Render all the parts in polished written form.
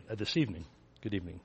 this evening. Good evening.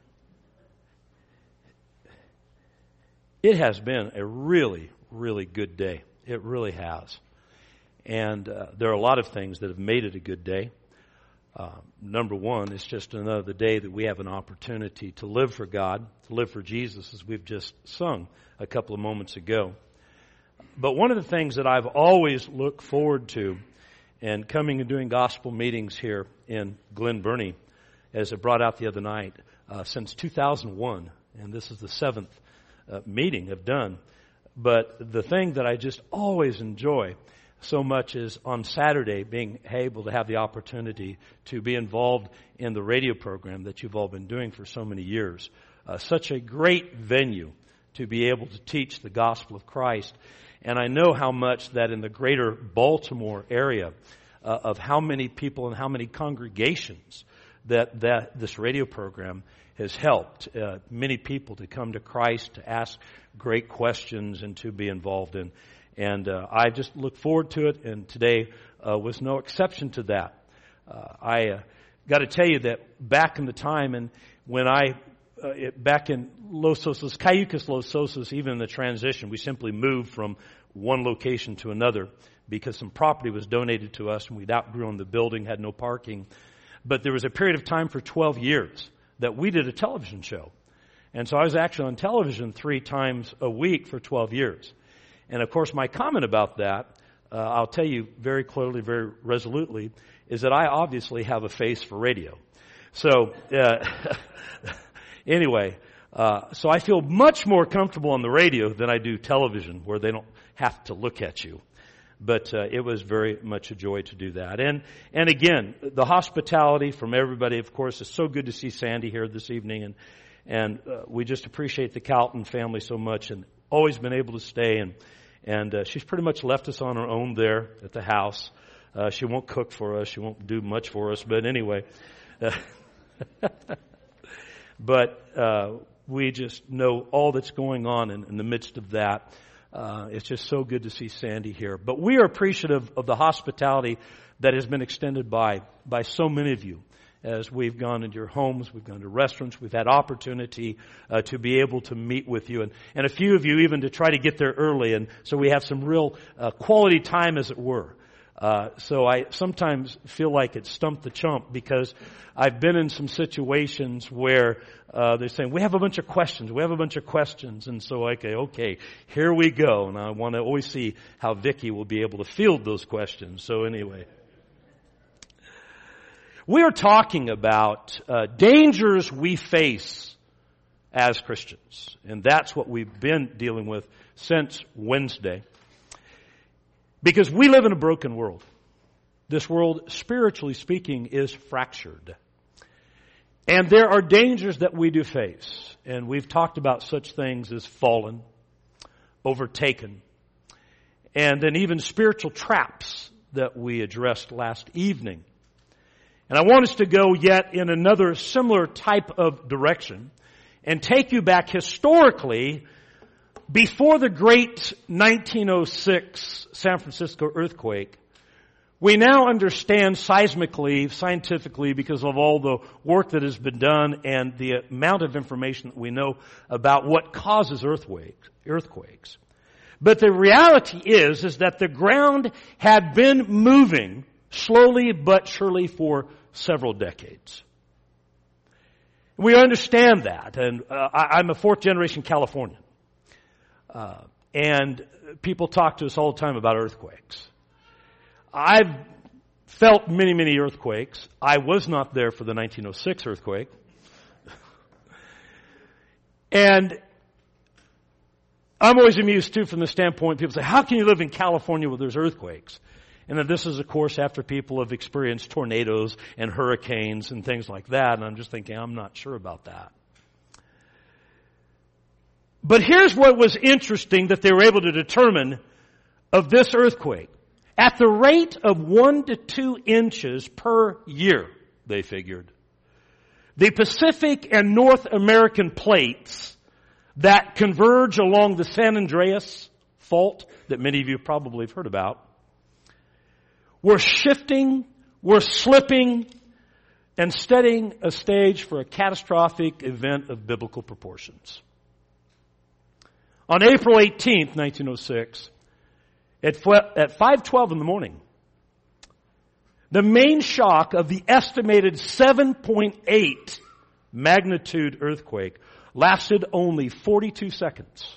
It has been a really, really good day. It really has. And there are a lot of things that have made it a good day. Number one, it's just another day that we have an opportunity to live for God, to live for Jesus, as we've just sung a couple of moments ago. But one of the things that I've always looked forward to, and coming and doing gospel meetings here in Glen Burnie, as I brought out the other night, since 2001, and this is the seventh meeting I've done. But the thing that I just always enjoy so much is on Saturday being able to have the opportunity to be involved in the radio program that you've all been doing for so many years. Such a great venue to be able to teach the gospel of Christ. And I know how much that in the greater Baltimore area of how many people and how many congregations that this radio program has helped many people to come to Christ, to ask great questions, and to be involved in. And I just look forward to it, and today was no exception to that. I got to tell you that back in the time, and when back in Los Osos, Cayucas, Los Osos, even in the transition, we simply moved from one location to another because some property was donated to us, and we'd outgrown the building, had no parking. But there was a period of time for 12 years that we did a television show. And so I was actually on television 3 times a week for 12 years. And of course, my comment about that, I'll tell you very clearly, very resolutely, is that I obviously have a face for radio. So, anyway, so I feel much more comfortable on the radio than I do television, where they don't have to look at you. But it was very much a joy to do that. And again, the hospitality from everybody, of course, it's so good to see Sandy here this evening. And we just appreciate the Calton family so much, and always been able to stay. And she's pretty much left us on our own there at the house. She won't cook for us. She won't do much for us. But anyway, but we just know all that's going on in the midst of that. It's just so good to see Sandy here. But we are appreciative of the hospitality that has been extended by so many of you. As we've gone into your homes, we've gone to restaurants, we've had opportunity to be able to meet with you. And a few of you even to try to get there early. And so we have some real quality time, as it were. So I sometimes feel like it's stump the chump, because I've been in some situations where they're saying, we have a bunch of questions. And so okay, here we go. And I want to always see how Vicki will be able to field those questions. So anyway, we are talking about dangers we face as Christians. And that's what we've been dealing with since Wednesday. Because we live in a broken world. This world, spiritually speaking, is fractured. And there are dangers that we do face. And we've talked about such things as fallen, overtaken, and then even spiritual traps that we addressed last evening. And I want us to go yet in another similar type of direction and take you back historically before the great 1906 San Francisco earthquake. We now understand seismically, scientifically, because of all the work that has been done and the amount of information that we know about what causes earthquakes. But the reality is that the ground had been moving slowly but surely for several decades. We understand that, and I'm a 4th generation Californian. And people talk to us all the time about earthquakes. I've felt many, many earthquakes. I was not there for the 1906 earthquake. And I'm always amused, too, from the standpoint, people say, how can you live in California where there's earthquakes? And then this is, of course, after people have experienced tornadoes and hurricanes and things like that. And I'm just thinking, I'm not sure about that. But here's what was interesting that they were able to determine of this earthquake. At the rate of 1 to 2 inches per year, they figured, the Pacific and North American plates that converge along the San Andreas Fault that many of you probably have heard about were shifting, were slipping and setting a stage for a catastrophic event of biblical proportions. On April 18th, 1906, at 5:12 in the morning, the main shock of the estimated 7.8 magnitude earthquake lasted only 42 seconds.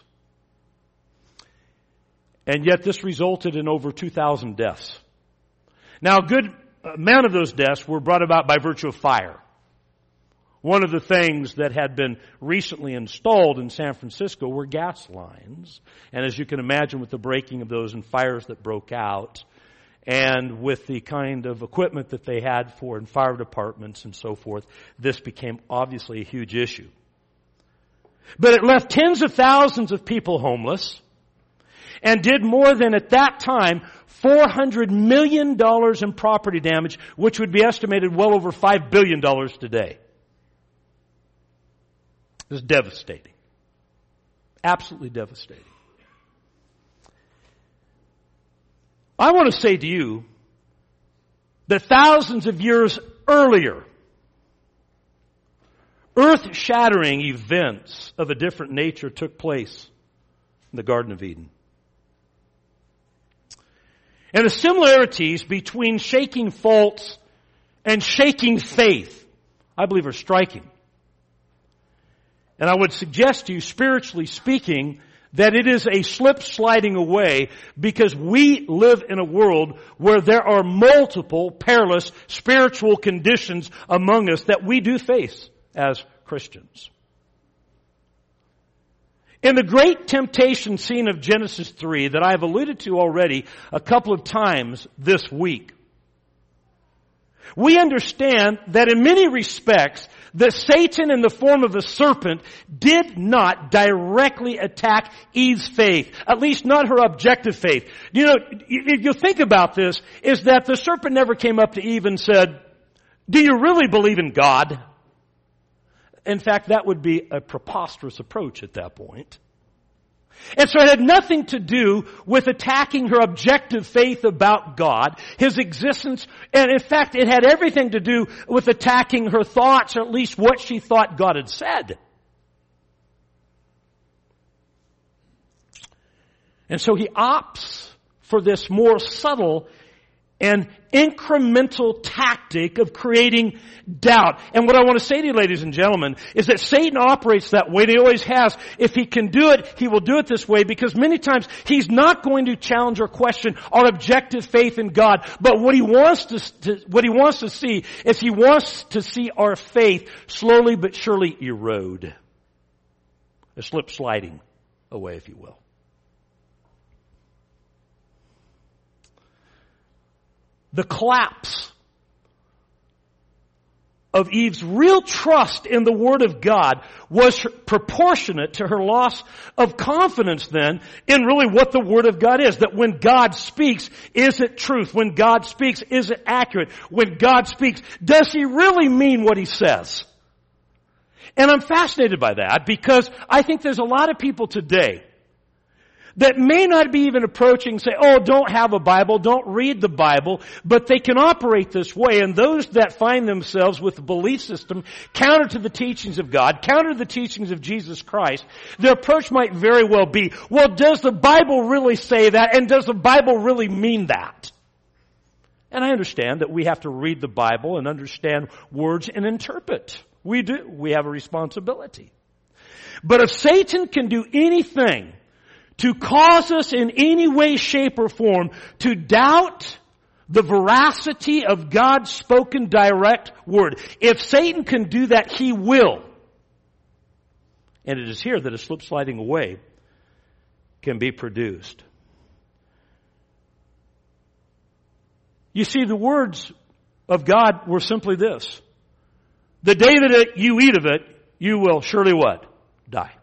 And yet this resulted in over 2,000 deaths. Now, a good amount of those deaths were brought about by virtue of fire. One of the things that had been recently installed in San Francisco were gas lines. And as you can imagine, with the breaking of those and fires that broke out, and with the kind of equipment that they had for in fire departments and so forth, this became obviously a huge issue. But it left tens of thousands of people homeless and did more than, at that time, $400 million in property damage, which would be estimated well over $5 billion today. It was devastating. Absolutely devastating. I want to say to you that thousands of years earlier, earth-shattering events of a different nature took place in the Garden of Eden. And the similarities between shaking faults and shaking faith, I believe, are striking. And I would suggest to you, spiritually speaking, that it is a slip sliding away because we live in a world where there are multiple perilous spiritual conditions among us that we do face as Christians. In the great temptation scene of Genesis 3 that I've alluded to already a couple of times this week, we understand that in many respects that Satan in the form of a serpent did not directly attack Eve's faith, at least not her objective faith. You know, if you think about this, is that the serpent never came up to Eve and said, "Do you really believe in God?" In fact, that would be a preposterous approach at that point. And so it had nothing to do with attacking her objective faith about God, His existence, and in fact it had everything to do with attacking her thoughts, or at least what she thought God had said. And so he opts for this more subtle and incremental tactic of creating doubt. And what I want to say to you, ladies and gentlemen, is that Satan operates that way. He always has. If he can do it, he will do it this way, because many times he's not going to challenge or question our objective faith in God. But what he wants to see is he wants to see our faith slowly but surely erode. A slip sliding away, if you will. The collapse of Eve's real trust in the Word of God was proportionate to her loss of confidence then in really what the Word of God is. That when God speaks, is it truth? When God speaks, is it accurate? When God speaks, does He really mean what He says? And I'm fascinated by that, because I think there's a lot of people today that may not be even approaching, say, "Oh, don't have a Bible, don't read the Bible," but they can operate this way. And those that find themselves with a belief system counter to the teachings of God, counter to the teachings of Jesus Christ, their approach might very well be, well, does the Bible really say that? And does the Bible really mean that? And I understand that we have to read the Bible and understand words and interpret. We do. We have a responsibility. But if Satan can do anything to cause us in any way, shape, or form to doubt the veracity of God's spoken direct word, if Satan can do that, he will. And it is here that a slip sliding away can be produced. You see, the words of God were simply this: the day that you eat of it, you will surely what? Die.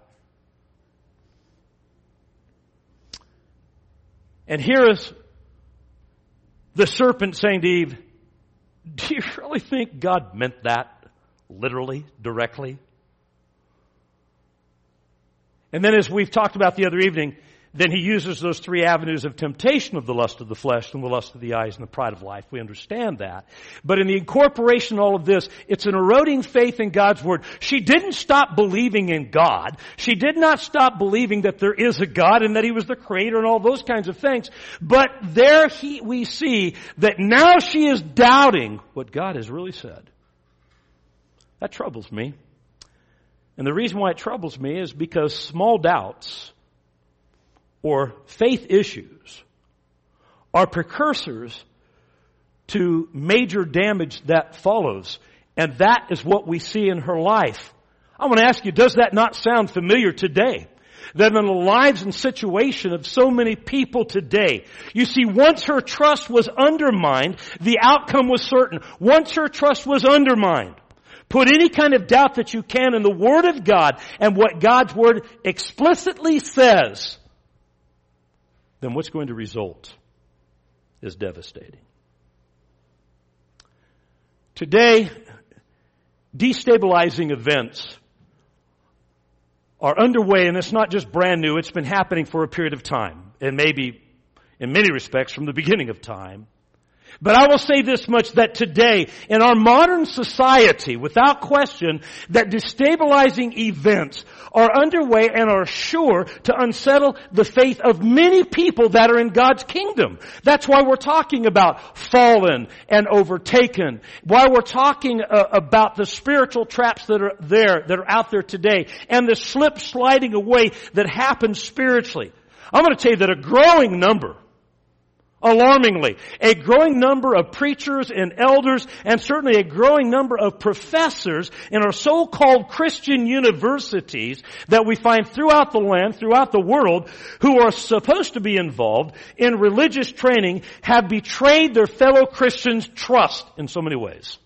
And here is the serpent saying to Eve, do you really think God meant that literally, directly? And then, as we've talked about the other evening, then he uses those three avenues of temptation of the lust of the flesh and the lust of the eyes and the pride of life. We understand that. But in the incorporation of all of this, it's an eroding faith in God's Word. She didn't stop believing in God. She did not stop believing that there is a God and that He was the Creator and all those kinds of things. But there we see that now she is doubting what God has really said. That troubles me. And the reason why it troubles me is because small doubts or faith issues are precursors to major damage that follows. And that is what we see in her life. I want to ask you, does that not sound familiar today? That in the lives and situation of so many people today, you see, once her trust was undermined, the outcome was certain. Once her trust was undermined, put any kind of doubt that you can in the Word of God and what God's Word explicitly says, then what's going to result is devastating. Today, destabilizing events are underway, and it's not just brand new. It's been happening for a period of time, and maybe in many respects from the beginning of time. But I will say this much, that today, in our modern society, without question, that destabilizing events are underway and are sure to unsettle the faith of many people that are in God's kingdom. That's why we're talking about fallen and overtaken. Why we're talking about the spiritual traps that are out there today, and the sliding away that happens spiritually. I'm going to tell you that a growing number, alarmingly, a growing number of preachers and elders, and certainly a growing number of professors in our so-called Christian universities that we find throughout the land, throughout the world, who are supposed to be involved in religious training, have betrayed their fellow Christians' trust in so many ways.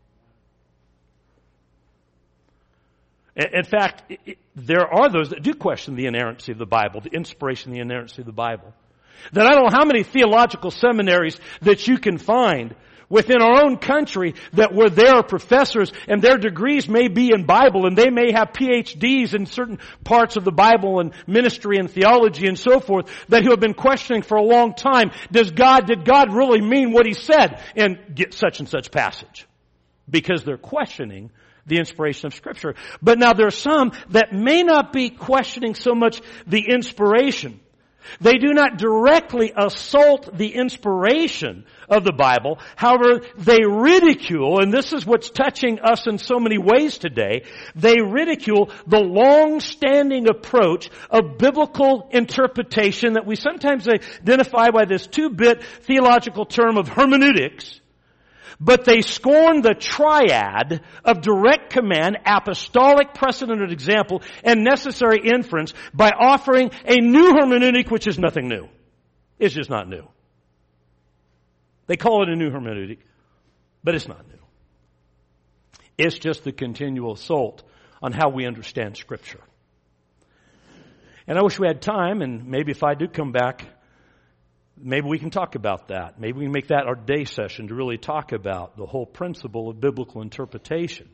In fact, there are those that do question the inerrancy of the Bible, the inspiration, the inerrancy of the Bible. That I don't know how many theological seminaries that you can find within our own country that where there are professors and their degrees may be in Bible and they may have PhDs in certain parts of the Bible and ministry and theology and so forth, that who have been questioning for a long time, did God really mean what He said in such and such passage? Because they're questioning the inspiration of Scripture. But now there are some that may not be questioning so much the inspiration. They do not directly assault the inspiration of the Bible. However, they ridicule, and this is what's touching us in so many ways today, they ridicule the long-standing approach of biblical interpretation that we sometimes identify by this two-bit theological term of hermeneutics. But they scorn the triad of direct command, apostolic precedent and example, and necessary inference by offering a new hermeneutic, which is nothing new. It's just not new. They call it a new hermeneutic, but it's not new. It's just the continual assault on how we understand Scripture. And I wish we had time, and maybe if I do come back, maybe we can talk about that. Maybe we can make that our day session to really talk about the whole principle of biblical interpretation.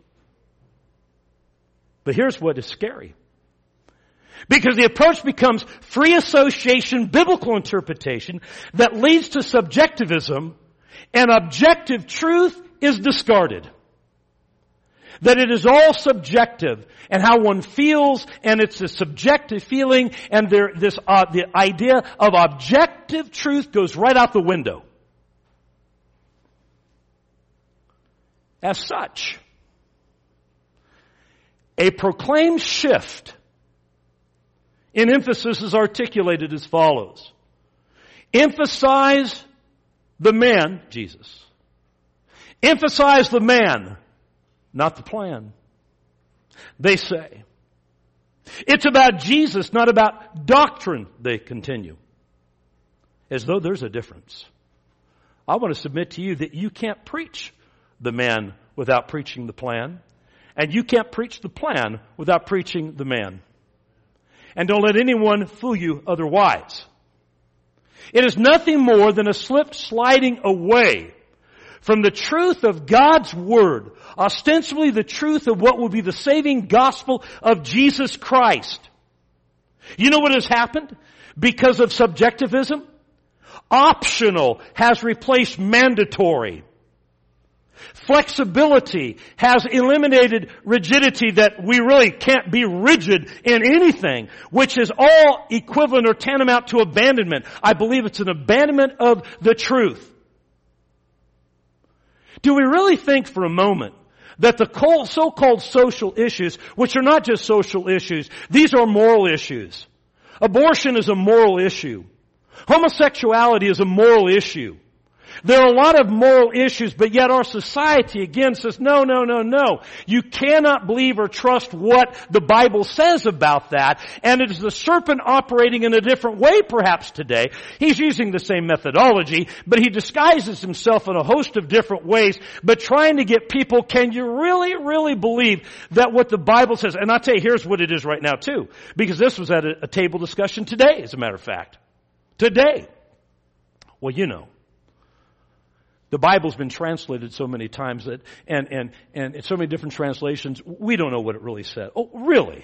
But here's what is scary. Because the approach becomes free association, biblical interpretation that leads to subjectivism, and objective truth is discarded. That it is all subjective, and how one feels, and it's a subjective feeling, and the idea of objective truth goes right out the window. As such, a proclaimed shift in emphasis is articulated as follows. Emphasize the man, Jesus. Emphasize the man, not the plan. They say. It's about Jesus, not about doctrine, they continue. As though there's a difference. I want to submit to you that you can't preach the man without preaching the plan. And you can't preach the plan without preaching the man. And don't let anyone fool you otherwise. It is nothing more than a sliding away from the truth of God's Word, ostensibly the truth of what will be the saving gospel of Jesus Christ. You know what has happened? because of subjectivism. Optional has replaced mandatory. Flexibility has eliminated rigidity, that we really can't be rigid in anything, which is all equivalent or tantamount to abandonment. I believe it's an abandonment of the truth. Do we really think for a moment that the so-called social issues, which are not just social issues, these are moral issues? Abortion is a moral issue. Homosexuality is a moral issue. There are a lot of moral issues, but yet our society again says, no. You cannot believe or trust what the Bible says about that. And it is the serpent operating in a different way perhaps today. He's using the same methodology, but he disguises himself in a host of different ways, but trying to get people, can you really believe that what the Bible says? And I'll tell you, here's what it is right now too, because this was at a table discussion today, as a matter of fact. Today. Well, you know. The Bible's been translated so many times that, and in so many different translations, we don't know what it really said. Oh, really?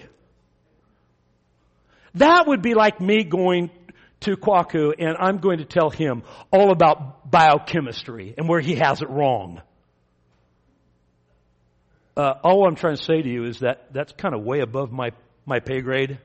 That would be like me going to Kwaku and I'm going to tell him all about biochemistry and where he has it wrong. All I'm trying to say to you is that that's kind of way above my pay grade.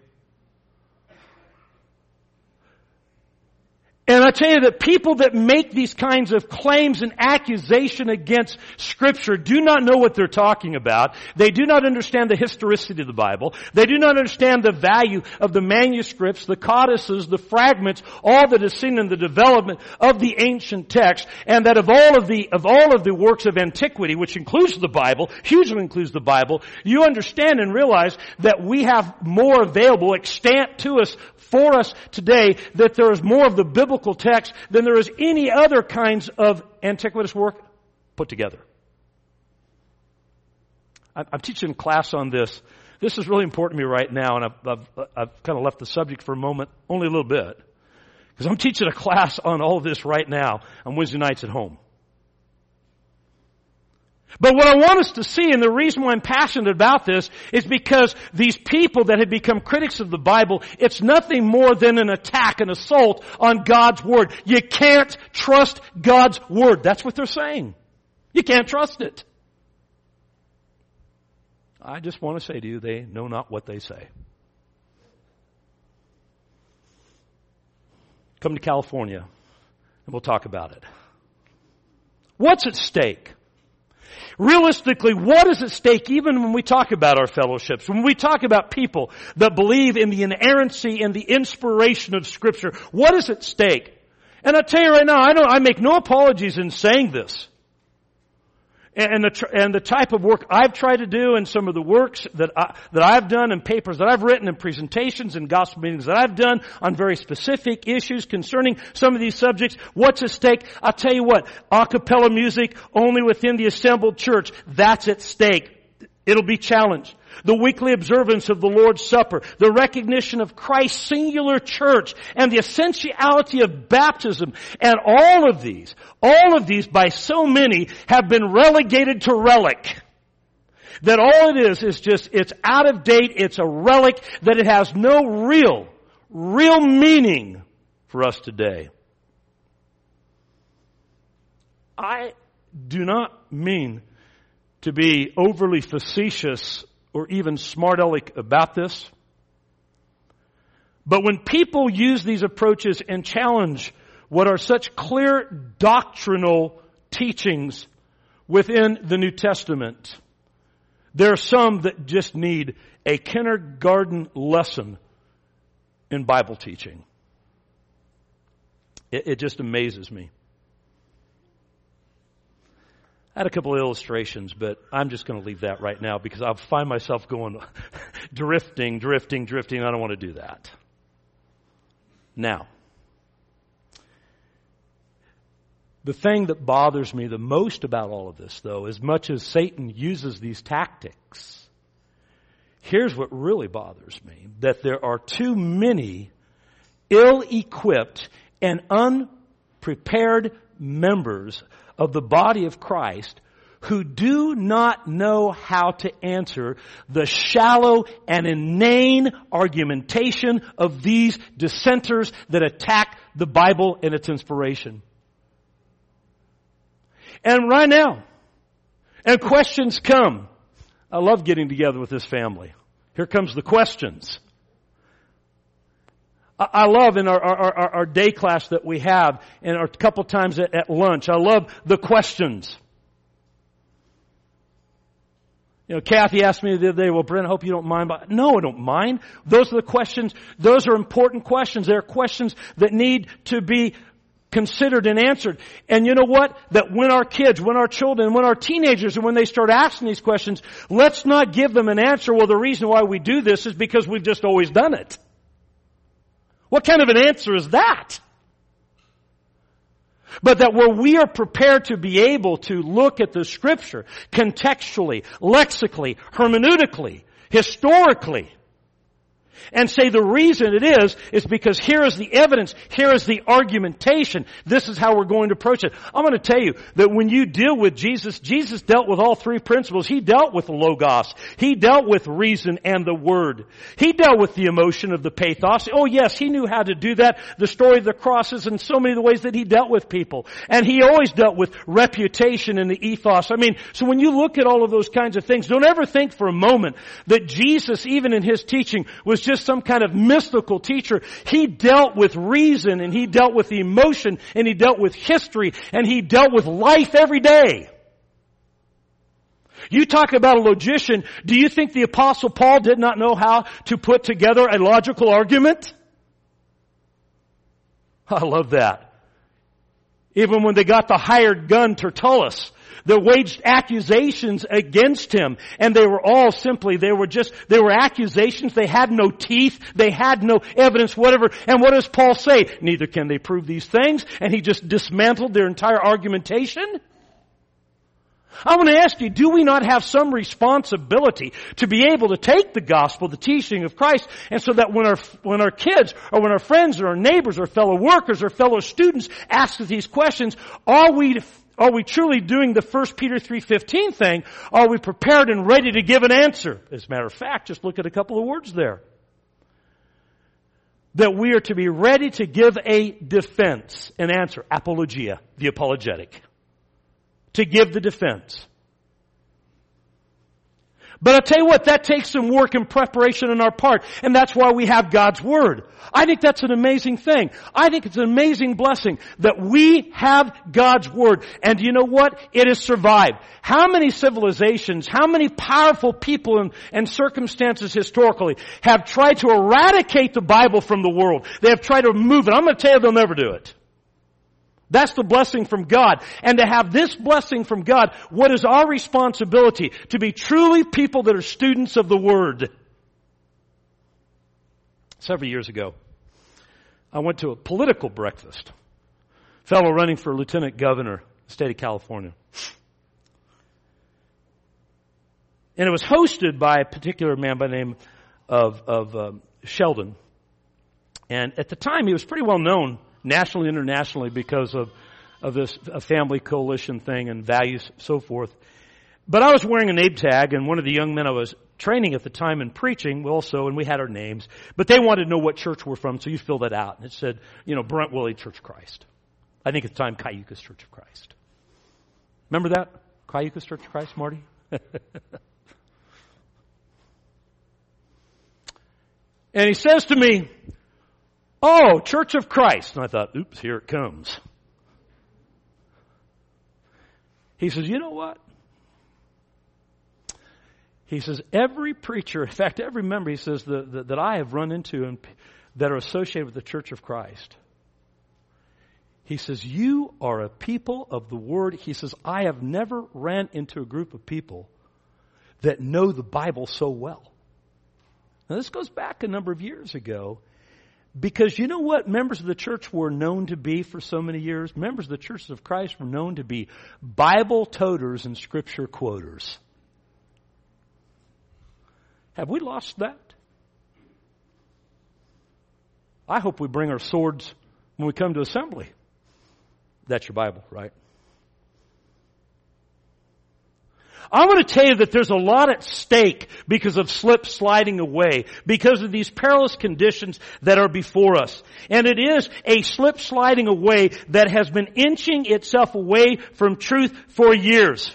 And I tell you that people that make these kinds of claims and accusation against Scripture do not know what they're talking about. They do not understand the historicity of the Bible. They do not understand the value of the manuscripts, the codices, the fragments, all that is seen in the development of the ancient text, and that of all of the works of antiquity, which includes the Bible, hugely includes the Bible, you understand and realize that we have more available extant to us for us today, that there is more of the biblical text than there is any other kinds of antiquitous work put together. I'm teaching a class on this. This is really important to me right now, and I've kind of left the subject for a moment, only a little bit, because I'm teaching a class on all of this right now on Wednesday nights at home. But what I want us to see, and the reason why I'm passionate about this, is because these people that have become critics of the Bible, it's nothing more than an attack, an assault on God's Word. You can't trust God's Word. That's what they're saying. You can't trust it. I just want to say to you, they know not what they say. Come to California, and we'll talk about it. What's at stake? Realistically, what is at stake even when we talk about our fellowships, when we talk about people that believe in the inerrancy and the inspiration of Scripture? What is at stake? And I tell you right now, I make no apologies in saying this. And the type of work I've tried to do, and some of the works that I've done, and papers that I've written, and presentations and gospel meetings that I've done on very specific issues concerning some of these subjects, what's at stake? I'll tell you what, a cappella music only within the assembled church, that's at stake. It'll be challenged. The weekly observance of the Lord's Supper, the recognition of Christ's singular church, and the essentiality of baptism, and all of these by so many have been relegated to relic. That all it is just, it's out of date, it's a relic, that it has no real meaning for us today. I do not mean to be overly facetious or even smart-aleck about this. But when people use these approaches and challenge what are such clear doctrinal teachings within the New Testament, there are some that just need a kindergarten lesson in Bible teaching. It just amazes me. I had a couple of illustrations, but I'm just going to leave that right now because I'll find myself going drifting. I don't want to do that. Now, the thing that bothers me the most about all of this, though, as much as Satan uses these tactics, here's what really bothers me, that there are too many ill-equipped and unprepared members of the body of Christ who do not know how to answer the shallow and inane argumentation of these dissenters that attack the Bible and its inspiration. And right now, and questions come. I love getting together with this family. Here comes the questions. I love in our day class that we have, and a couple times at lunch, I love the questions. You know, Kathy asked me the other day, well, Brent, I hope you don't mind. But no, I don't mind. Those are the questions. Those are important questions. They're questions that need to be considered and answered. And you know what? That when our kids, when our children, when our teenagers, and when they start asking these questions, let's not give them an answer. Well, the reason why we do this is because we've just always done it. What kind of an answer is that? But that where we are prepared to be able to look at the Scripture contextually, lexically, hermeneutically, historically, and say the reason it is because here is the evidence, here is the argumentation, this is how we're going to approach it. I'm going to tell you that when you deal with Jesus, Jesus dealt with all three principles. He dealt with the Logos. He dealt with reason and the Word. He dealt with the emotion of the pathos. Oh yes, He knew how to do that. The story of the crosses and so many of the ways that He dealt with people. And He always dealt with reputation and the ethos. I mean, so when you look at all of those kinds of things, don't ever think for a moment that Jesus, even in His teaching, was just some kind of mystical teacher. He dealt with reason, and He dealt with emotion, and He dealt with history, and He dealt with life every day. You talk about a logician. Do you think the Apostle Paul did not know how to put together a logical argument? I love that. Even when they got the hired gun Tertullus, they waged accusations against him, and they were accusations. They had no teeth. They had no evidence, whatever. And what does Paul say? Neither can they prove these things. And he just dismantled their entire argumentation. I want to ask you, do we not have some responsibility to be able to take the gospel, the teaching of Christ, and so that when our kids or when our friends or our neighbors or fellow workers or fellow students ask us these questions, are we truly doing the 1 Peter 3:15 thing? Are we prepared and ready to give an answer? As a matter of fact, just look at a couple of words there. That we are to be ready to give a defense, an answer, apologia, the apologetic. To give the defense. But I'll tell you what, that takes some work and preparation on our part. And that's why we have God's Word. I think that's an amazing thing. I think it's an amazing blessing that we have God's Word. And you know what? It has survived. How many civilizations, how many powerful people and circumstances historically have tried to eradicate the Bible from the world? They have tried to remove it. I'm going to tell you they'll never do it. That's the blessing from God. And to have this blessing from God, what is our responsibility? To be truly people that are students of the Word. Several years ago, I went to a political breakfast. A fellow running for lieutenant governor of the state of California. And it was hosted by a particular man by the name of Sheldon. And at the time, he was pretty well known nationally, internationally, because of this family coalition thing and values, so forth. But I was wearing a name tag, and one of the young men I was training at the time in preaching also, and we had our names, but they wanted to know what church we're from, so you fill that out. And it said, Brent Willey, Church of Christ. I think at the time, Cayucas Church of Christ. Remember that? Cayucas Church of Christ, Marty? And he says to me, "Oh, Church of Christ." And I thought, oops, here it comes. He says, "You know what?" He says, "Every preacher, in fact, every member," he says, that I have run into and that are associated with the Church of Christ. He says, "You are a people of the Word." He says, "I have never ran into a group of people that know the Bible so well." Now, this goes back a number of years ago. Because you know what members of the church were known to be for so many years? Members of the Churches of Christ were known to be Bible toters and Scripture quoters. Have we lost that? I hope we bring our swords when we come to assembly. That's your Bible, right? I want to tell you that there's a lot at stake because of slip sliding away, because of these perilous conditions that are before us. And it is a slip sliding away that has been inching itself away from truth for years.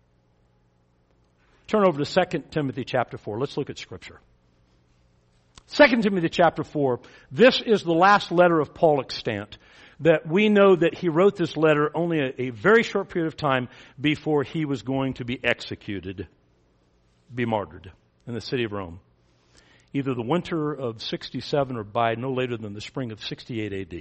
Turn over to 2 Timothy chapter 4. Let's look at Scripture. 2 Timothy chapter 4. This is the last letter of Paul extant. That we know that he wrote this letter only a very short period of time before he was going to be executed, be martyred in the city of Rome. Either the winter of 67 or by no later than the spring of 68 AD.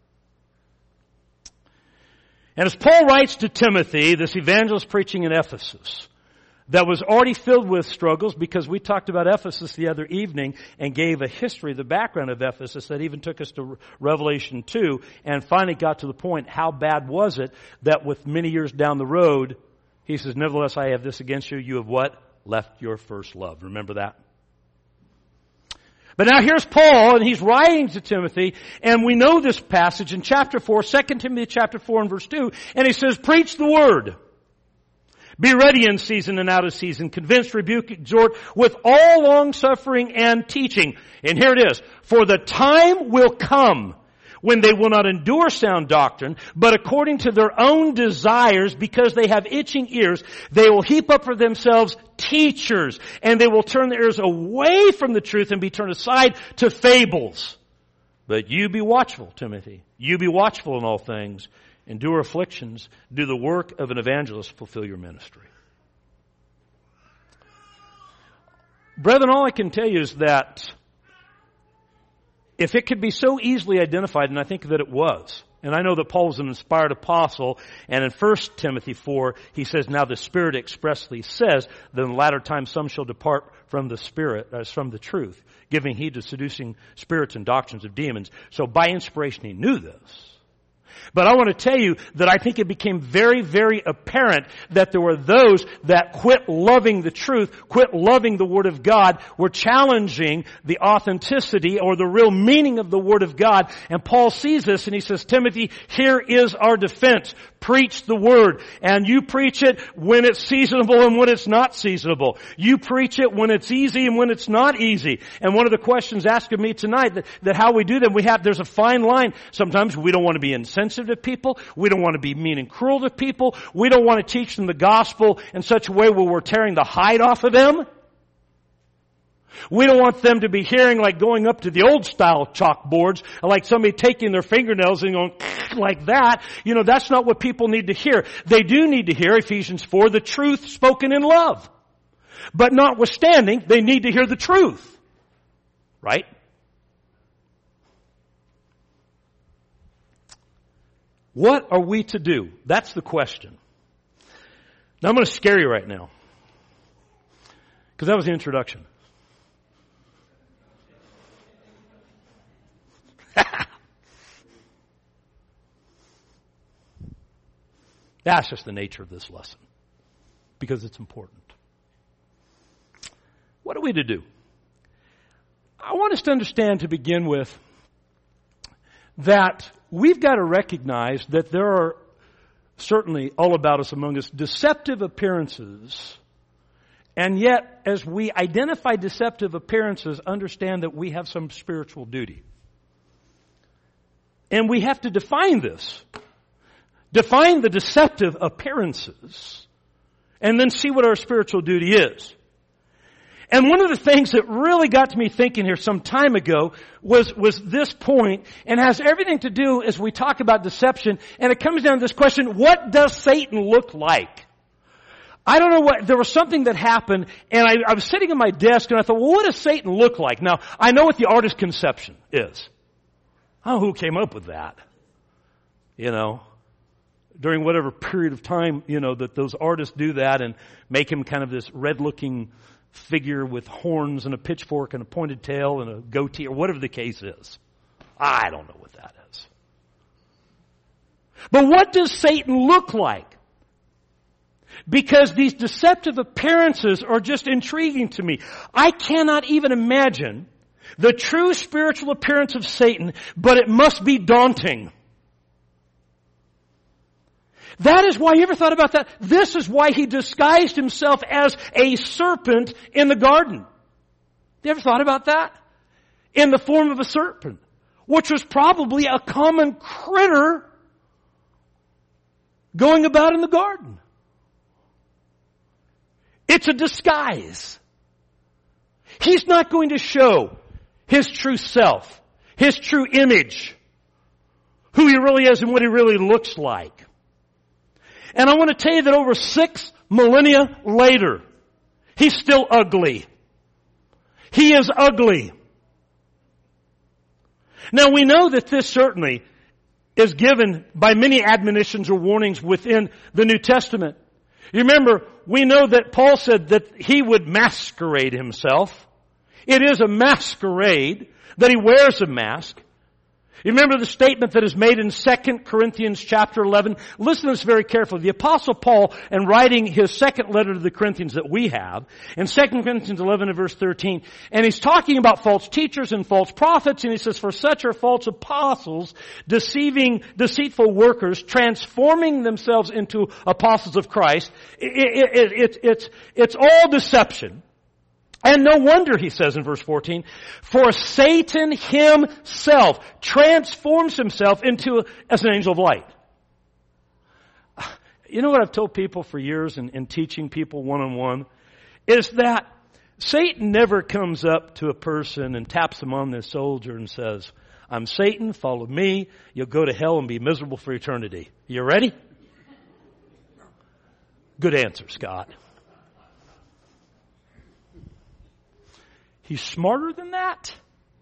And as Paul writes to Timothy, this evangelist preaching in Ephesus, that was already filled with struggles, because we talked about Ephesus the other evening and gave a history, the background of Ephesus, that even took us to Revelation 2 and finally got to the point, how bad was it that with many years down the road, he says, nevertheless, I have this against you. You have what? Left your first love. Remember that? But now here's Paul, and he's writing to Timothy, and we know this passage in chapter 4, 2 Timothy chapter 4 and verse 2, and he says, preach the word. Be ready in season and out of season. Convince, rebuke, exhort with all long-suffering and teaching. And here it is. For the time will come when they will not endure sound doctrine, but according to their own desires, because they have itching ears, they will heap up for themselves teachers, and they will turn their ears away from the truth and be turned aside to fables. But you be watchful, Timothy. You be watchful in all things. Endure afflictions, do the work of an evangelist, fulfill your ministry. Brethren, all I can tell you is that if it could be so easily identified, and I think that it was, and I know that Paul was an inspired apostle, and in 1 Timothy 4, he says, now the Spirit expressly says that in the latter time some shall depart from the Spirit, from the truth, giving heed to seducing spirits and doctrines of demons. So by inspiration he knew this. But I want to tell you that I think it became very, very apparent that there were those that quit loving the truth, quit loving the Word of God, were challenging the authenticity or the real meaning of the Word of God. And Paul sees this and he says, Timothy, here is our defense. Preach the Word. And you preach it when it's seasonable and when it's not seasonable. You preach it when it's easy and when it's not easy. And one of the questions asked of me tonight, that how we do that, there's a fine line. Sometimes we don't want to be insensitive to people. We don't want to be mean and cruel to people. We don't want to teach them the gospel in such a way where we're tearing the hide off of them. We don't want them to be hearing like going up to the old style chalkboards, like somebody taking their fingernails and going like that. You know, that's not what people need to hear. They do need to hear Ephesians 4, the truth spoken in love. But notwithstanding, they need to hear the truth. Right? What are we to do? That's the question. Now I'm going to scare you right now, because that was the introduction. That's just the nature of this lesson, because it's important. What are we to do? I want us to understand to begin with that we've got to recognize that there are certainly all about us, among us, deceptive appearances. And yet, as we identify deceptive appearances, understand that we have some spiritual duty. And we have to define this. Define the deceptive appearances. And then see what our spiritual duty is. And one of the things that really got to me thinking here some time ago was this point, and has everything to do as we talk about deception, and it comes down to this question, what does Satan look like? I don't know what, there was something that happened, and I was sitting at my desk and I thought, well, what does Satan look like? Now, I know what the artist's conception is. I don't know who came up with that. You know, during whatever period of time, you know, that those artists do that and make him kind of this red-looking figure with horns and a pitchfork and a pointed tail and a goatee, or whatever the case is. I don't know what that is. But what does Satan look like? Because these deceptive appearances are just intriguing to me. I cannot even imagine the true spiritual appearance of Satan, but it must be daunting. That is why, you ever thought about that? This is why he disguised himself as a serpent in the garden. You ever thought about that? In the form of a serpent, which was probably a common critter going about in the garden. It's a disguise. He's not going to show his true self, his true image, who he really is and what he really looks like. And I want to tell you that over 6 millennia later, he's still ugly. He is ugly. Now we know that this certainly is given by many admonitions or warnings within the New Testament. You remember, we know that Paul said that he would masquerade himself. It is a masquerade, that he wears a mask. You remember the statement that is made in 2 Corinthians chapter 11? Listen to this very carefully. The Apostle Paul, in writing his second letter to the Corinthians that we have, in 2 Corinthians 11 and verse 13, and he's talking about false teachers and false prophets, and he says, "For such are false apostles, deceitful workers, transforming themselves into apostles of Christ." It's all deception. And no wonder, he says in verse 14, for Satan himself transforms himself as an angel of light. You know what I've told people for years in teaching people one-on-one? Is that Satan never comes up to a person and taps them on their shoulder and says, "I'm Satan, follow me, you'll go to hell and be miserable for eternity." You ready? Good answer, Scott. He's smarter than that.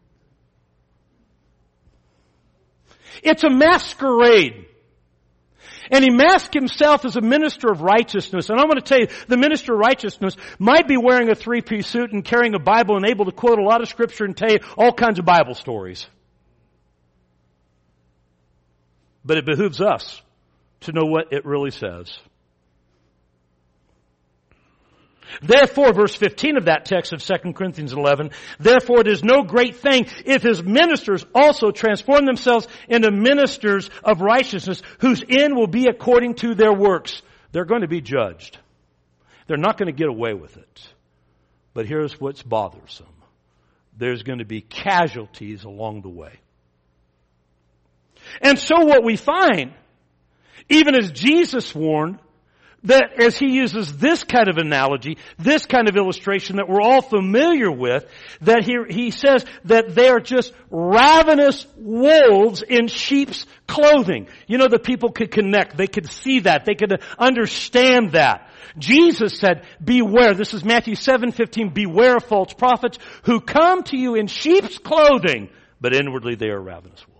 It's a masquerade. And he masks himself as a minister of righteousness. And I'm going to tell you, the minister of righteousness might be wearing a 3-piece suit and carrying a Bible and able to quote a lot of scripture and tell you all kinds of Bible stories. But it behooves us to know what it really says. Therefore, verse 15 of that text of 2 Corinthians 11, therefore it is no great thing if his ministers also transform themselves into ministers of righteousness, whose end will be according to their works. They're going to be judged. They're not going to get away with it. But here's what's bothersome. There's going to be casualties along the way. And so what we find, even as Jesus warned, that as he uses this kind of analogy, this kind of illustration that we're all familiar with, that he says that they are just ravenous wolves in sheep's clothing. You know, the people could connect. They could see that. They could understand that. Jesus said, beware. This is Matthew 7:15. Beware of false prophets who come to you in sheep's clothing, but inwardly they are ravenous wolves.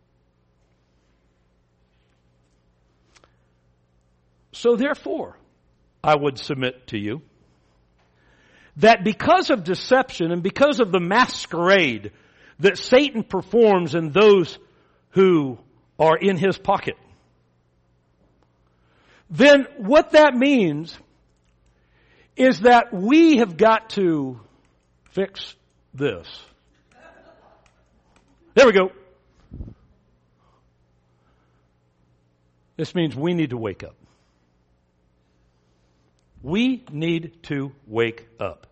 So therefore, I would submit to you that because of deception and because of the masquerade that Satan performs in those who are in his pocket, then what that means is that we have got to fix this. There we go. This means we need to wake up. We need to wake up.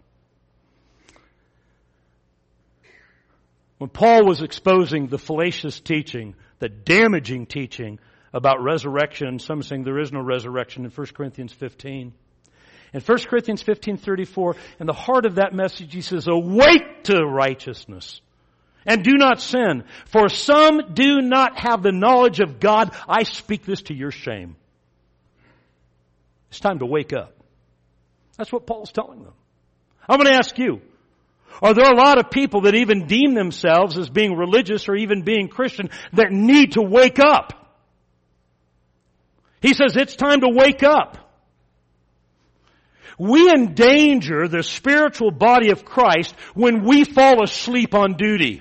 When Paul was exposing the fallacious teaching, the damaging teaching about resurrection, some saying there is no resurrection in 1 Corinthians 15. In 1 Corinthians 15:34, in the heart of that message, he says, awake to righteousness and do not sin, for some do not have the knowledge of God. I speak this to your shame. It's time to wake up. That's what Paul's telling them. I'm going to ask you, are there a lot of people that even deem themselves as being religious or even being Christian that need to wake up? He says it's time to wake up. We endanger the spiritual body of Christ when we fall asleep on duty.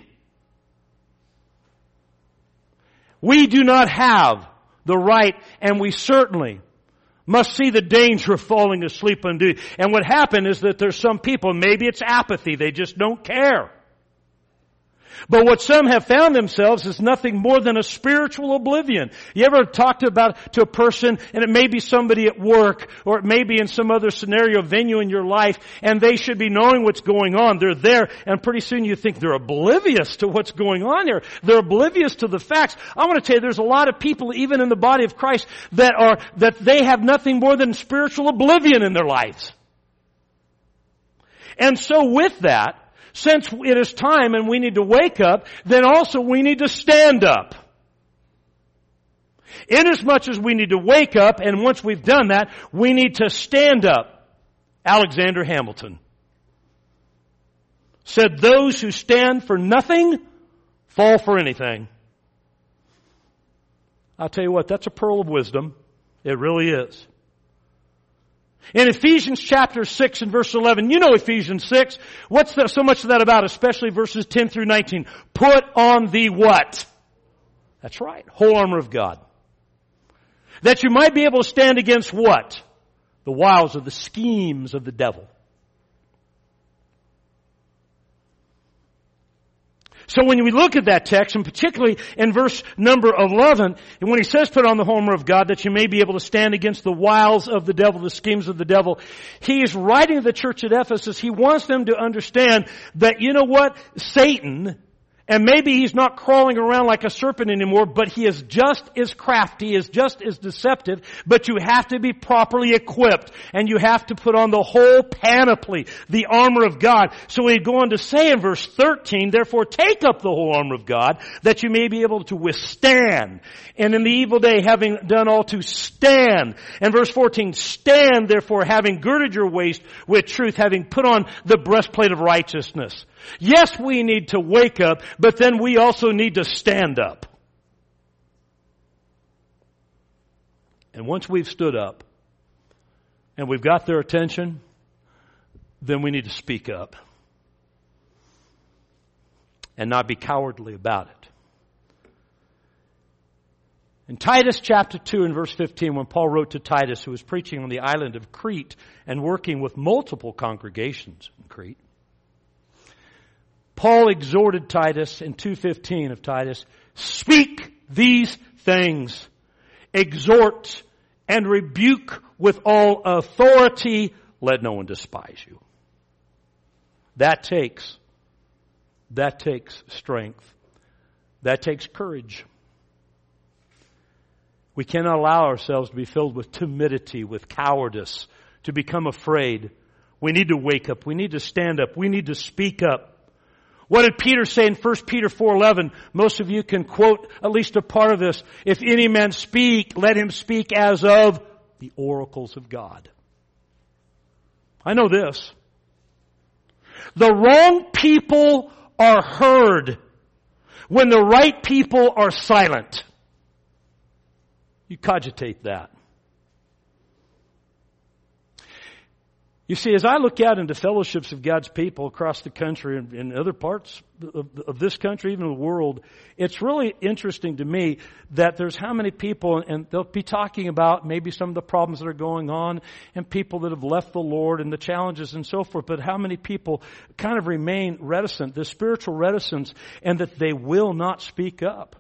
We do not have the right, and we certainly must see the danger of falling asleep on duty. And what happened is that there's some people, maybe it's apathy, they just don't care. But what some have found themselves is nothing more than a spiritual oblivion. You ever talked to a person, and it may be somebody at work, or it may be in some other scenario, venue in your life, and they should be knowing what's going on. They're there, and pretty soon you think they're oblivious to what's going on here. They're oblivious to the facts. I want to tell you, there's a lot of people, even in the body of Christ, that they have nothing more than spiritual oblivion in their lives. And so with that, since it is time and we need to wake up, then also we need to stand up. Inasmuch as we need to wake up, and once we've done that, we need to stand up. Alexander Hamilton said, "Those who stand for nothing fall for anything." I'll tell you what, that's a pearl of wisdom. It really is. In Ephesians chapter 6 and verse 11, you know Ephesians 6. What's so much of that about, especially verses 10 through 19? Put on the what? That's right, whole armor of God. That you might be able to stand against what? The wiles of the schemes of the devil. So when we look at that text, and particularly in verse number 11, and when he says put on the whole armor of God that you may be able to stand against the wiles of the devil, the schemes of the devil, he is writing to the church at Ephesus. He wants them to understand that, you know what, Satan, and maybe he's not crawling around like a serpent anymore, but he is just as crafty, he is just as deceptive, but you have to be properly equipped, and you have to put on the whole panoply, the armor of God. So he'd go on to say in verse 13, therefore take up the whole armor of God, that you may be able to withstand, and in the evil day having done all to stand. And verse 14, stand therefore having girded your waist with truth, having put on the breastplate of righteousness. Yes, we need to wake up, but then we also need to stand up. And once we've stood up and we've got their attention, then we need to speak up and not be cowardly about it. In Titus chapter 2 and verse 15, when Paul wrote to Titus, who was preaching on the island of Crete and working with multiple congregations in Crete, Paul exhorted Titus in 2:15 of Titus, speak these things, exhort and rebuke with all authority, let no one despise you. That takes strength. That takes courage. We cannot allow ourselves to be filled with timidity, with cowardice, to become afraid. We need to wake up. We need to stand up. We need to speak up. What did Peter say in 1 Peter 4:11? Most of you can quote at least a part of this. If any man speak, let him speak as of the oracles of God. I know this. The wrong people are heard when the right people are silent. You cogitate that. You see, as I look out into fellowships of God's people across the country and in other parts of this country, even the world, it's really interesting to me that there's how many people, and they'll be talking about maybe some of the problems that are going on and people that have left the Lord and the challenges and so forth, but how many people kind of remain reticent, this spiritual reticence, and that they will not speak up.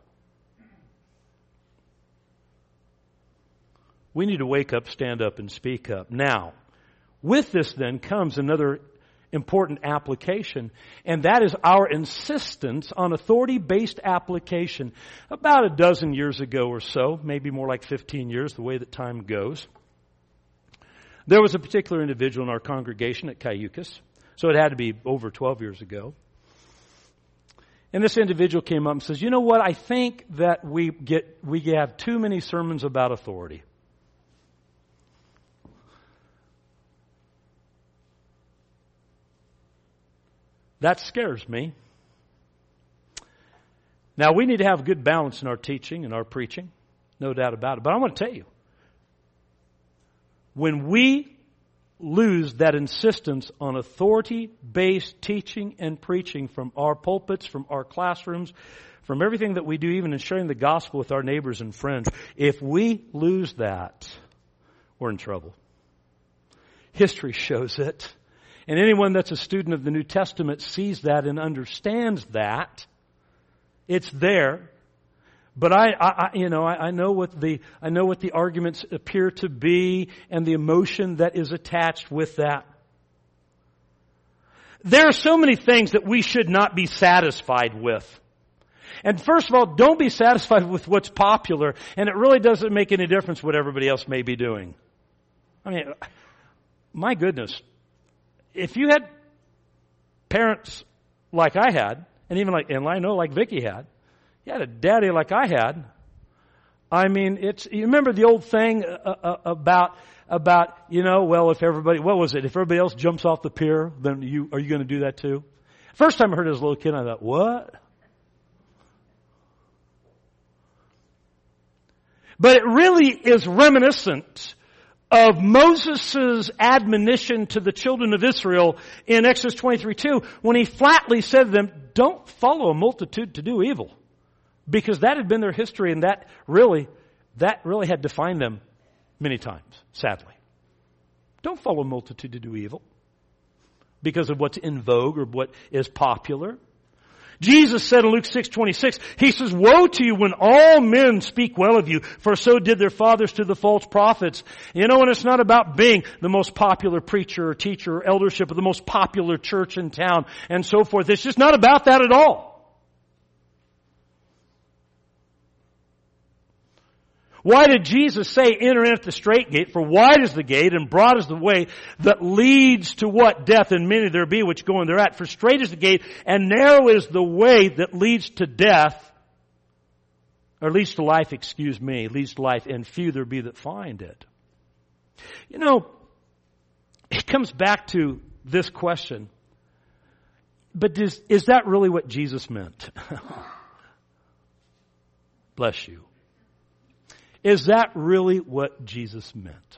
We need to wake up, stand up, and speak up. Now, with this then comes another important application, and that is our insistence on authority-based application. About a dozen years ago or so, maybe more like 15 years, the way that time goes, there was a particular individual in our congregation at Cayucas, so it had to be over 12 years ago. And this individual came up and says, you know what, I think that we have too many sermons about authority. That scares me. Now, we need to have good balance in our teaching and our preaching, no doubt about it. But I want to tell you, when we lose that insistence on authority-based teaching and preaching from our pulpits, from our classrooms, from everything that we do, even in sharing the gospel with our neighbors and friends, if we lose that, we're in trouble. History shows it. And anyone that's a student of the New Testament sees that and understands that. It's there. But I know what the arguments appear to be and the emotion that is attached with that. There are so many things that we should not be satisfied with. And first of all, don't be satisfied with what's popular, and it really doesn't make any difference what everybody else may be doing. I mean, my goodness, if you had parents like I had, and even and I know like Vicki had, you had a daddy like I had. I mean, you remember the old thing about if everybody, what was it? If everybody else jumps off the pier, then are you going to do that too? First time I heard it as a little kid, I thought, what? But it really is reminiscent of Moses' admonition to the children of Israel in Exodus 23:2, when he flatly said to them, don't follow a multitude to do evil. Because that had been their history, and that really had defined them many times, sadly. Don't follow a multitude to do evil because of what's in vogue or what is popular. Jesus said in Luke 6:26, He says, woe to you when all men speak well of you, for so did their fathers to the false prophets. And it's not about being the most popular preacher or teacher or eldership or the most popular church in town and so forth. It's just not about that at all. Why did Jesus say, enter in at the straight gate? For wide is the gate and broad is the way that leads to what? Death, and many there be which go in thereat. For straight is the gate and narrow is the way that leads to death, or leads to life, leads to life, and few there be that find it. It comes back to this question. But is that really what Jesus meant? Bless you. Is that really what Jesus meant?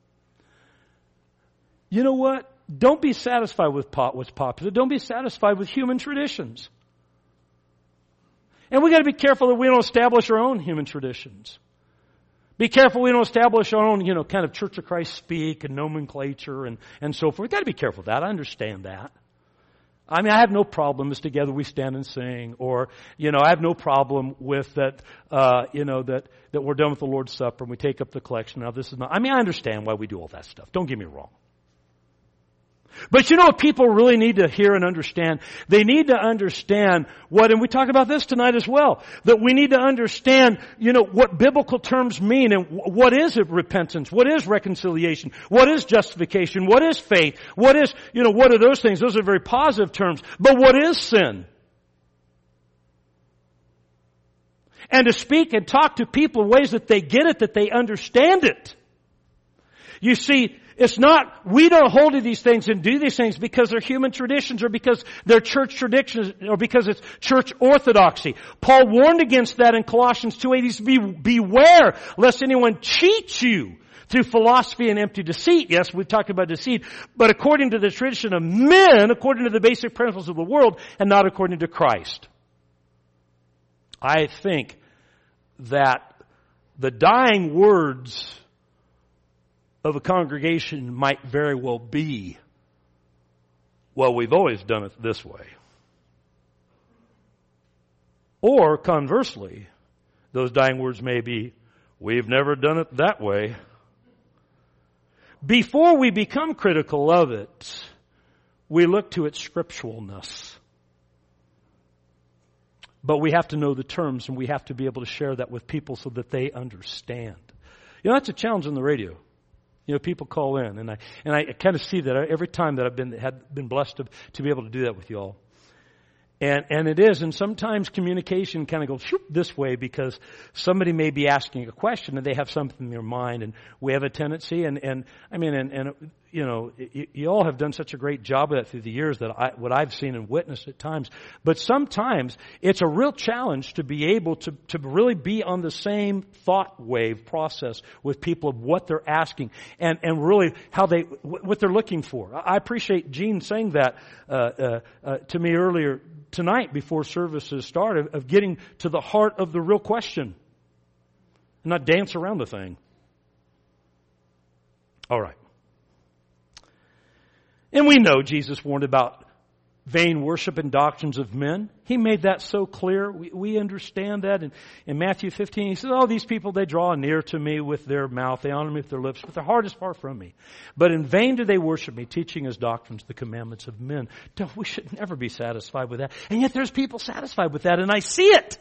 You know what? Don't be satisfied with what's popular. Don't be satisfied with human traditions. And we got to be careful that we don't establish our own human traditions. Be careful we don't establish our own, kind of Church of Christ speak and nomenclature and so forth. We've got to be careful of that. I understand that. I mean, I have no problem as together we stand and sing, or, I have no problem with that, that we're done with the Lord's Supper and we take up the collection. Now, this is not, I understand why we do all that stuff. Don't get me wrong. But what people really need to hear and understand? They need to understand and we talk about this tonight as well, that we need to understand, what biblical terms mean and what is repentance, what is reconciliation, what is justification, what is faith, what is, what are those things? Those are very positive terms. But what is sin? And to speak and talk to people in ways that they get it, that they understand it. You see, it's not, we don't hold to these things and do these things because they're human traditions or because they're church traditions or because it's church orthodoxy. Paul warned against that in Colossians 2:8. He says, beware lest anyone cheat you through philosophy and empty deceit. Yes, we've talked about deceit, but according to the tradition of men, according to the basic principles of the world, and not according to Christ. I think that the dying words of a congregation might very well be, well, we've always done it this way. Or conversely, those dying words may be, we've never done it that way. Before we become critical of it, we look to its scripturalness. But we have to know the terms and we have to be able to share that with people so that they understand. That's a challenge on the radio. People call in, and I kind of see that every time that I've been blessed to be able to do that with you all. And it is, and sometimes communication kind of goes this way because somebody may be asking a question and they have something in their mind, and we have a tendency, you all have done such a great job of that through the years that what I've seen and witnessed at times. But sometimes it's a real challenge to be able to really be on the same thought wave process with people of what they're asking and really what they're looking for. I appreciate Gene saying that to me earlier tonight before services started, of getting to the heart of the real question and not dance around the thing. All right. And we know Jesus warned about vain worship and doctrines of men. He made that so clear. We understand that. In Matthew 15, he says, oh, these people, they draw near to me with their mouth. They honor me with their lips, but their heart is far from me. But in vain do they worship me, teaching as doctrines the commandments of men. We should never be satisfied with that. And yet there's people satisfied with that, and I see it.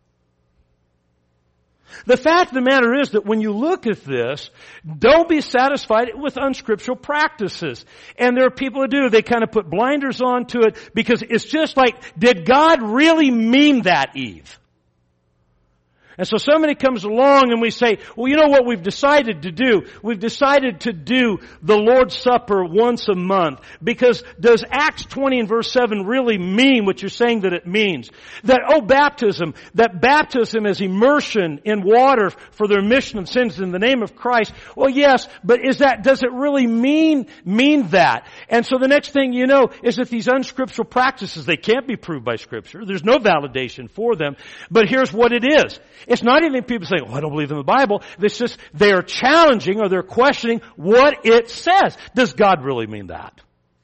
The fact of the matter is that when you look at this, don't be satisfied with unscriptural practices. And there are people who do. They kind of put blinders on to it because it's just like, did God really mean that, Eve? And so somebody comes along and we say, well, you know what we've decided to do? We've decided to do the Lord's Supper once a month. Because does Acts 20 and verse 7 really mean what you're saying that it means? That baptism is immersion in water for the remission of sins in the name of Christ. Well, yes, but does it really mean that? And so the next thing you know is that these unscriptural practices, they can't be proved by Scripture. There's no validation for them. But here's what it is. It's not even people saying, I don't believe in the Bible. It's just they are challenging or they're questioning what it says. Does God really mean that?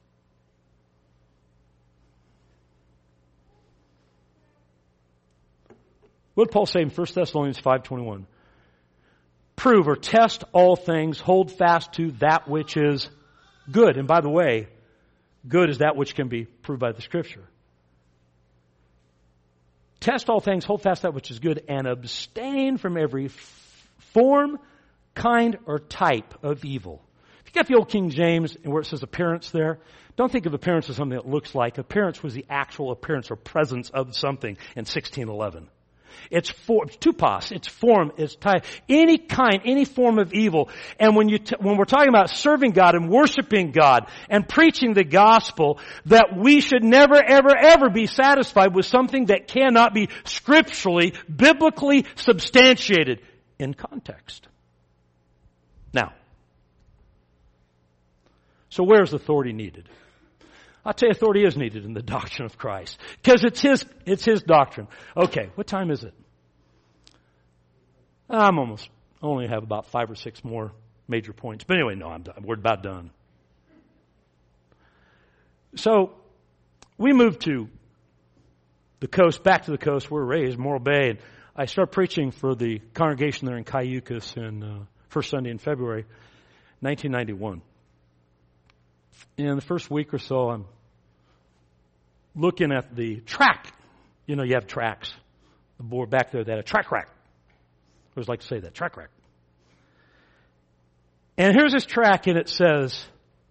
What did Paul say in 1 Thessalonians 5:21? Prove or test all things, hold fast to that which is good. And by the way, good is that which can be proved by the Scripture. Test all things, hold fast that which is good, and abstain from every form, kind, or type of evil. If you got the old King James, and where it says appearance there, don't think of appearance as something that looks like. Appearance was the actual appearance or presence of something in 1611. It's tupos, it's form, it's type, any kind, any form of evil. And when we're talking about serving God and worshiping God and preaching the gospel, that we should never, ever, ever be satisfied with something that cannot be scripturally, biblically substantiated in context. Now, so where is authority needed? I'll tell you, authority is needed in the doctrine of Christ. Because it's His doctrine. Okay, what time is it? I only have about 5 or 6 more major points. But anyway, no, I'm done. We're about done. So, we moved to the coast, back to the coast. We're raised, Morro Bay. And I started preaching for the congregation there in Cayucas in first Sunday in February, 1991. In the first week or so, I'm looking at the track. You know, you have tracks. The board back there, they had a track rack. I always like to say that, track rack. And here's this track, and it says,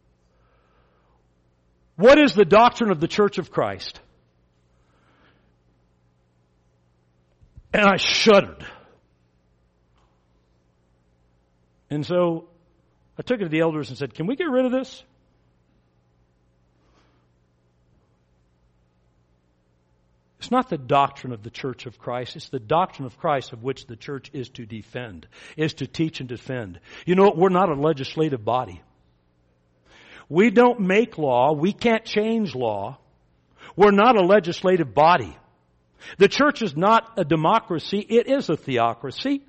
what is the doctrine of the Church of Christ? And I shuddered. And so I took it to the elders and said, can we get rid of this? It's not the doctrine of the Church of Christ. It's the doctrine of Christ of which the church is to defend, is to teach and defend. You know, we're not a legislative body. We don't make law. We can't change law. We're not a legislative body. The church is not a democracy. It is a theocracy.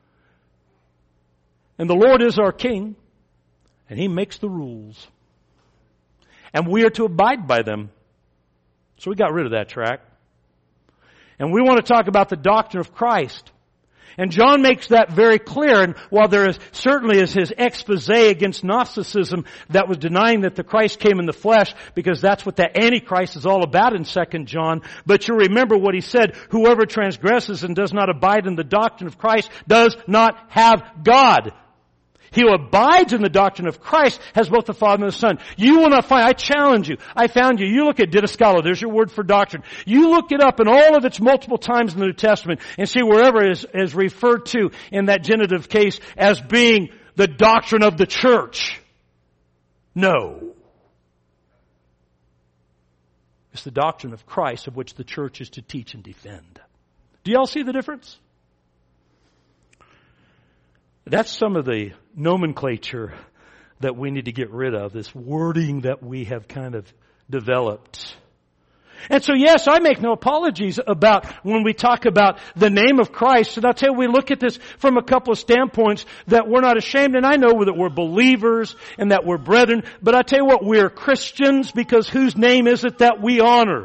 And the Lord is our King, and He makes the rules. And we are to abide by them. So we got rid of that track. And we want to talk about the doctrine of Christ. And John makes that very clear. And while there is certainly is his expose against Gnosticism that was denying that the Christ came in the flesh, because that's what the Antichrist is all about in 2 John. But you remember what he said, whoever transgresses and does not abide in the doctrine of Christ does not have God. He who abides in the doctrine of Christ has both the Father and the Son. You will not find, I challenge you, I found you, you look at didaskalo, there's your word for doctrine. You look it up in all of its multiple times in the New Testament and see wherever it is referred to in that genitive case as being the doctrine of the church. No. It's the doctrine of Christ of which the church is to teach and defend. Do y'all see the difference? That's some of the nomenclature that we need to get rid of, this wording that we have kind of developed. And so yes, I make no apologies about when we talk about the name of Christ. And I'll tell you, we look at this from a couple of standpoints that we're not ashamed. And I know that we're believers and that we're brethren. But I tell you what, we're Christians because whose name is it that we honor?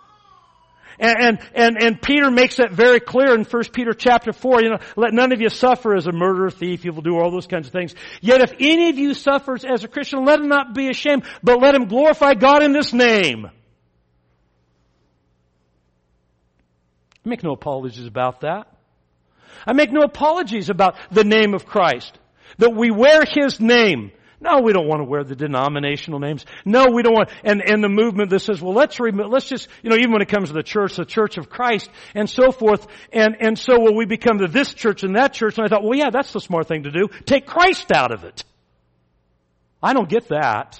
And Peter makes that very clear in 1 Peter chapter 4. Let none of you suffer as a murderer, thief, evildoer, all those kinds of things. Yet if any of you suffers as a Christian, let him not be ashamed, but let him glorify God in this name. I make no apologies about that. I make no apologies about the name of Christ. That we wear His name. No, we don't want to wear the denominational names. No, we don't want, and the movement that says, well, let's just, even when it comes to the Church of Christ, and so forth, and so will we become this church and that church, and I thought, well, yeah, that's the smart thing to do. Take Christ out of it. I don't get that.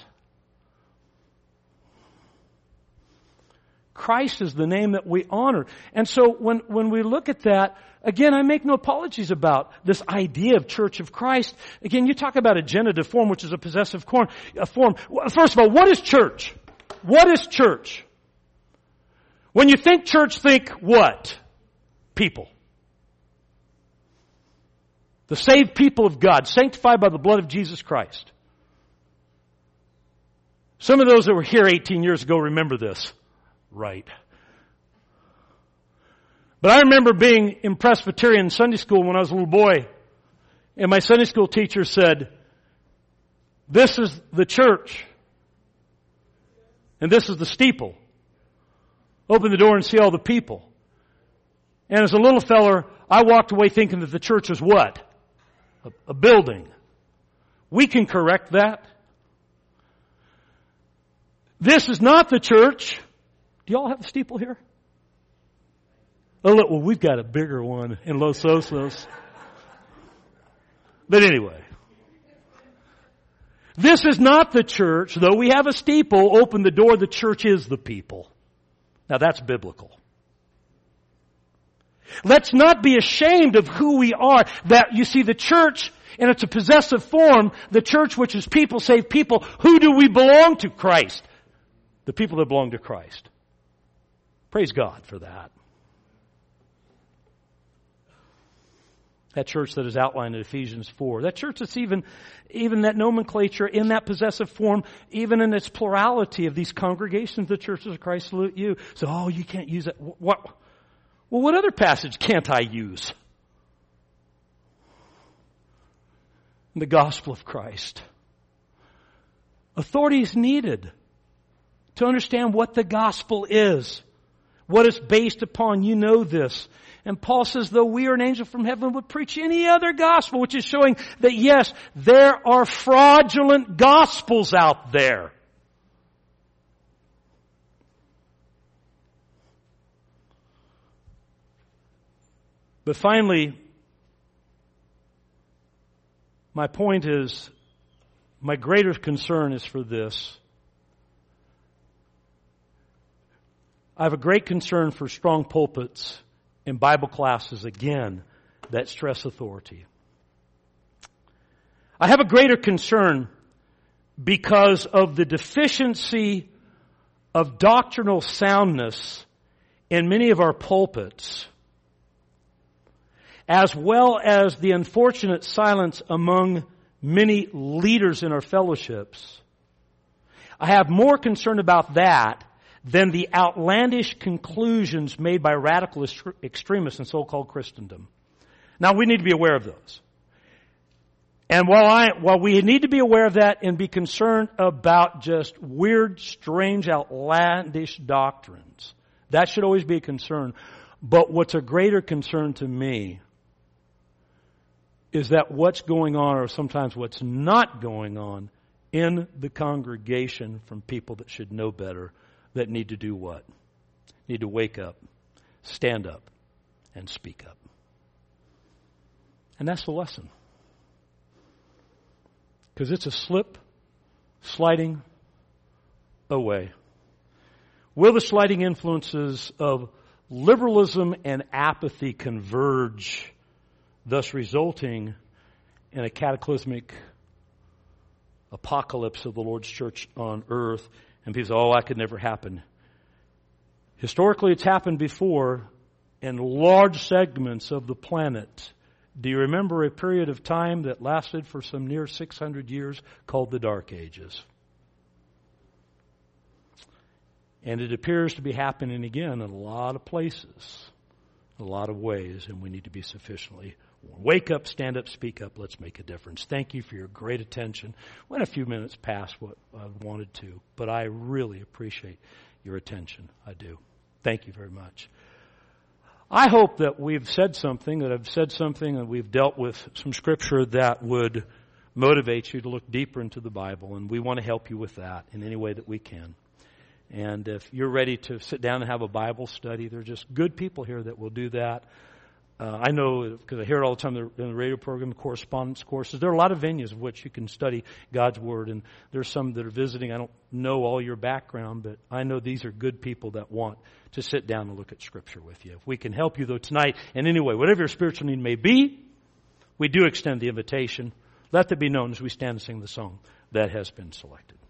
Christ is the name that we honor. And so when we look at that, again, I make no apologies about this idea of Church of Christ. Again, you talk about a genitive form, which is a possessive form. First of all, what is church? What is church? When you think church, think what? People. The saved people of God, sanctified by the blood of Jesus Christ. Some of those that were here 18 years ago remember this. Right. But I remember being in Presbyterian Sunday school when I was a little boy, and my Sunday school teacher said, this is the church, and this is the steeple. Open the door and see all the people. And as a little feller, I walked away thinking that the church is what? A building. We can correct that. This is not the church. Do y'all have a steeple here? Oh, look, well, we've got a bigger one in Los Osos. But anyway. This is not the church. Though we have a steeple, open the door, the church is the people. Now that's biblical. Let's not be ashamed of who we are. That, you see, the church, and it's a possessive form, the church which is people, saved people. Who do we belong to? Christ. The people that belong to Christ. Praise God for that. That church that is outlined in Ephesians 4. That church that's even that nomenclature in that possessive form, even in its plurality of these congregations, the churches of Christ salute you. So, you can't use that. What? Well, what other passage can't I use? The gospel of Christ. Authority is needed to understand what the gospel is. What it's based upon, you know this. And Paul says, though we are an angel from heaven would preach any other gospel, which is showing that yes, there are fraudulent gospels out there. But finally, my point is, my greater concern is for this. I have a great concern for strong pulpits in Bible classes, again, that stress authority. I have a greater concern because of the deficiency of doctrinal soundness in many of our pulpits, as well as the unfortunate silence among many leaders in our fellowships. I have more concern about that than the outlandish conclusions made by radical extremists in so-called Christendom. Now, we need to be aware of those. And while we need to be aware of that and be concerned about just weird, strange, outlandish doctrines, that should always be a concern. But what's a greater concern to me is that what's going on, or sometimes what's not going on, in the congregation from people that should know better, that need to do what? Need to wake up, stand up, and speak up. And that's the lesson. Because it's a slip, sliding away. Will the sliding influences of liberalism and apathy converge, thus resulting in a cataclysmic apocalypse of the Lord's church on earth? And people say, that could never happen. Historically, it's happened before in large segments of the planet. Do you remember a period of time that lasted for some near 600 years called the Dark Ages? And it appears to be happening again in a lot of places, a lot of ways, and we need to be sufficiently warned. Wake up, stand up, speak up, let's make a difference. Thank you for your great attention. Went a few minutes past what I wanted to, but I really appreciate your attention. I do. Thank you very much. I hope that we've said something, that we've dealt with some scripture that would motivate you to look deeper into the Bible, and we want to help you with that in any way that we can. And if you're ready to sit down and have a Bible study, there are just good people here that will do that. I know, because I hear it all the time in the radio program, correspondence courses. There are a lot of venues of which you can study God's Word, and there's some that are visiting. I don't know all your background, but I know these are good people that want to sit down and look at Scripture with you. If we can help you, though, tonight, in any way, whatever your spiritual need may be, we do extend the invitation. Let that be known as we stand and sing the song that has been selected.